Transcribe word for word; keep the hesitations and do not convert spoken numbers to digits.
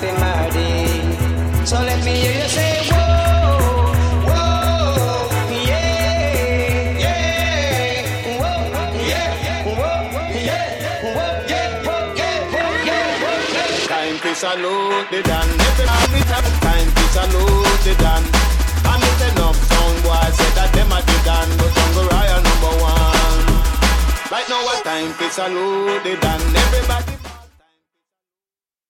happy melody. So let me hear you say whoa, whoa, yeah, yeah, whoa, yeah, whoa, yeah, whoa, yeah, whoa, yeah, whoa, yeah, whoa, yeah. Time to salute the Dan. Every time we have time to salute the Dan. And it's enough sound boy said that them are the Dan, but Jungle Royal number one. Right now, what time to salute the Dan. Everybody.